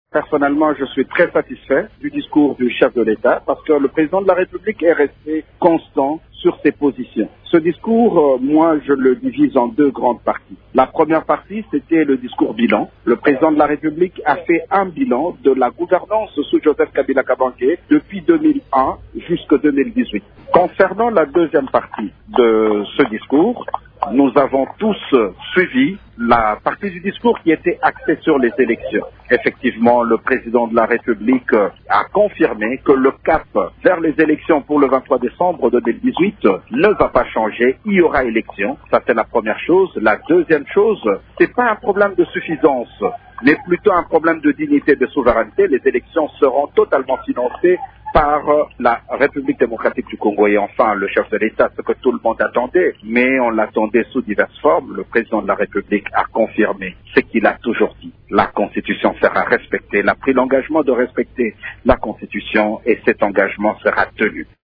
Personnellement, je suis très satisfait du discours du chef de l'État parce que le président de la République est resté constant sur ses positions. Ce discours, moi, je le divise en deux grandes parties. La première partie, c'était le discours bilan. Le président de la République a fait un bilan de la gouvernance sous Joseph Kabila Kabange depuis 2001 jusqu'à 2018. Concernant la deuxième partie de ce discours, nous avons tous suivi la partie du discours qui était axée sur les élections. Effectivement, le président de la République a confirmé que le cap vers les élections pour le 23 décembre 2018 ne va pas changer. Il y aura élection. Ça, c'est la première chose. La deuxième chose, c'est pas un problème de suffisance, mais plutôt un problème de dignité, de souveraineté. Les élections seront totalement financées par la République démocratique du Congo. Et enfin, le chef de l'État, ce que tout le monde attendait, mais on l'attendait sous diverses formes, le président de la République a confirmé ce qu'il a toujours dit. La Constitution sera respectée. Il a pris l'engagement de respecter la Constitution et cet engagement sera tenu.